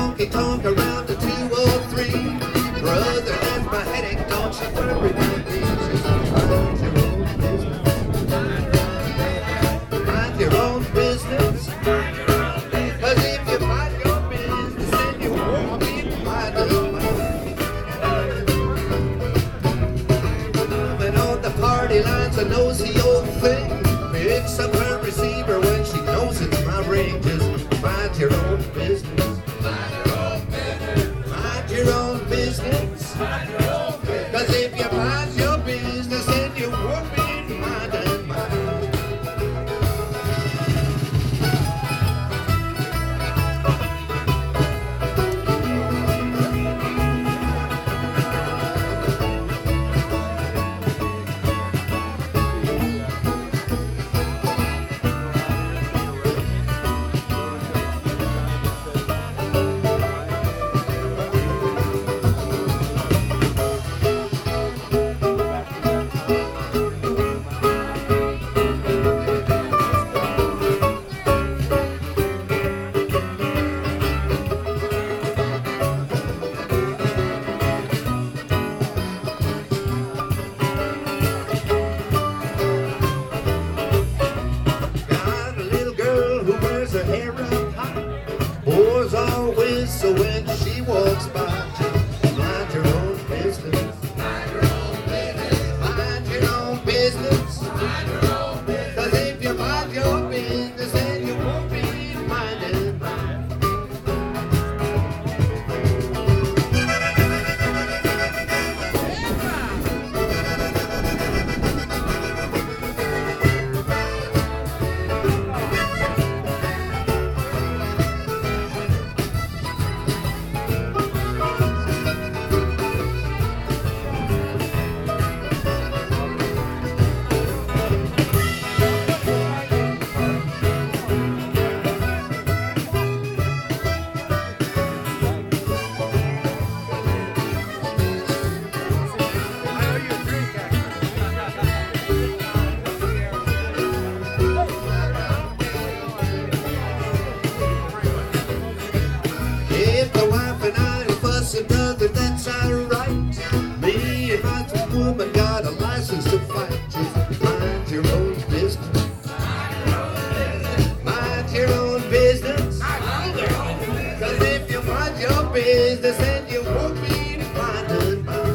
honky tonk around the 203. Brother, that's my headache, don't you worry about me. Just mind your own business. Mind your own business. Cause if you mind your business, then you won't be minding mine. Moving on the party line's a nosy old thing. Picks up her receiver when she knows it's my ring. Just mind your own business. Mind your own business. Mind your own business. Mind your own business. Cause if you mind your business, then you won't be minding mine. Her hair up high, boys always, so when she walks by, just mind your own business. Mind your own business. Mind your own business. Mind your own business. Cause if you mind your business, then you won't be minding mine. If the wife and I are fussing, brother, that's alright. Me and my woman got a license to fight. Just mind your own business. Mind your own business. Cause if you mind your business, then you won't be minding mine.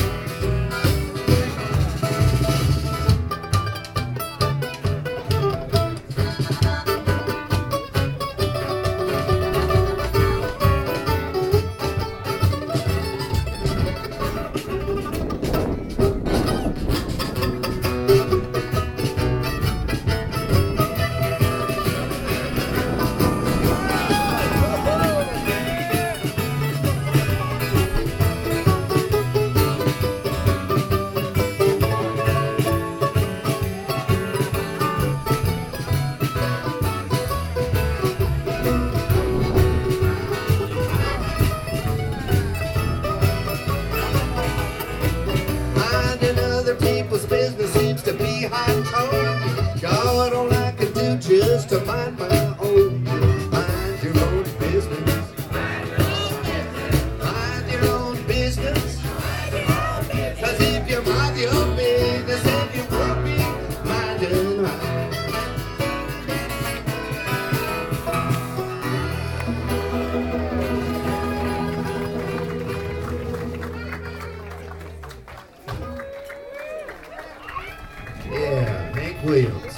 Other people's business seems to be high tone. God, all I can do just to mind my own. Mind your own business. Mind your own business. Mind your own business. Cause if you mind your business, then you won't be minding mine. Yeah, Hank Williams.